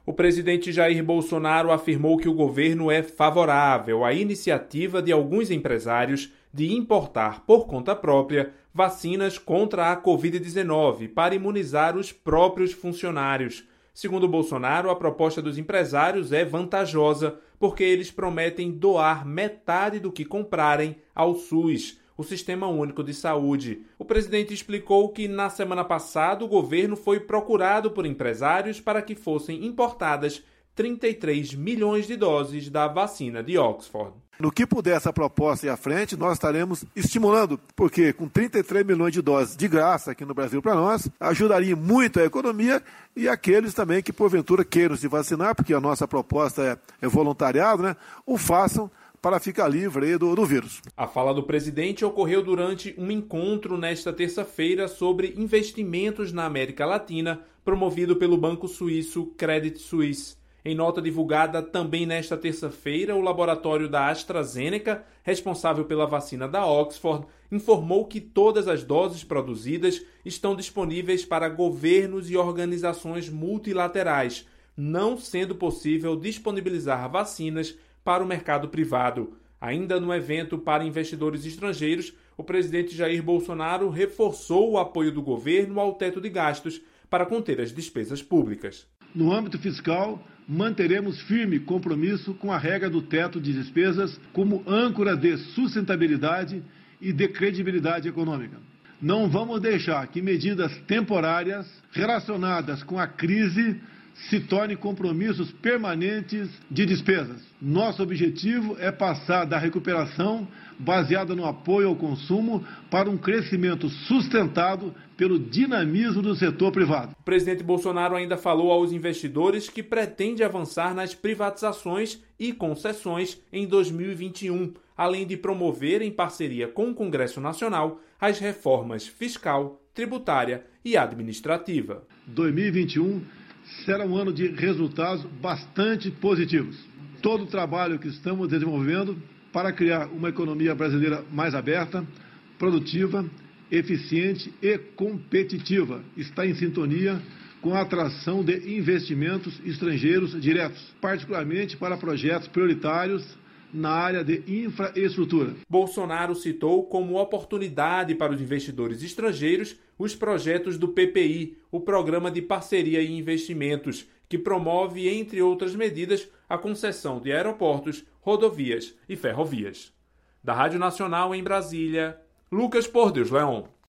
O presidente Jair Bolsonaro afirmou que o governo é favorável à iniciativa de alguns empresários de importar por conta própria vacinas contra a Covid-19 para imunizar os próprios funcionários. Segundo Bolsonaro, a proposta dos empresários é vantajosa porque eles prometem doar metade do que comprarem ao SUS, o Sistema Único de Saúde. O presidente explicou que na semana passada o governo foi procurado por empresários para que fossem importadas 33 milhões de doses da vacina de Oxford. No que puder essa proposta ir à frente, nós estaremos estimulando, porque com 33 milhões de doses de graça aqui no Brasil para nós, ajudaria muito a economia e aqueles também que porventura queiram se vacinar, porque a nossa proposta é voluntariado, né? O façam para ficar livre aí do vírus. A fala do presidente ocorreu durante um encontro nesta terça-feira sobre investimentos na América Latina, promovido pelo banco suíço Credit Suisse. Em nota divulgada também nesta terça-feira, o laboratório da AstraZeneca, responsável pela vacina da Oxford, informou que todas as doses produzidas estão disponíveis para governos e organizações multilaterais, não sendo possível disponibilizar vacinas para o mercado privado. Ainda no evento para investidores estrangeiros, o presidente Jair Bolsonaro reforçou o apoio do governo ao teto de gastos para conter as despesas públicas. No âmbito fiscal, manteremos firme compromisso com a regra do teto de despesas como âncora de sustentabilidade e de credibilidade econômica. Não vamos deixar que medidas temporárias relacionadas com a crise se tornem compromissos permanentes de despesas. Nosso objetivo é passar da recuperação baseada no apoio ao consumo para um crescimento sustentado pelo dinamismo do setor privado. O presidente Bolsonaro ainda falou aos investidores que pretende avançar nas privatizações e concessões em 2021, além de promover, em parceria com o Congresso Nacional, as reformas fiscal, tributária e administrativa. 2021 será um ano de resultados bastante positivos. Todo o trabalho que estamos desenvolvendo para criar uma economia brasileira mais aberta, produtiva, eficiente e competitiva está em sintonia com a atração de investimentos estrangeiros diretos, particularmente para projetos prioritários na área de infraestrutura. Bolsonaro citou como oportunidade para os investidores estrangeiros os projetos do PPI, o Programa de Parceria e Investimentos, que promove, entre outras medidas, a concessão de aeroportos, rodovias e ferrovias. Da Rádio Nacional em Brasília, Lucas Por Deus Leon.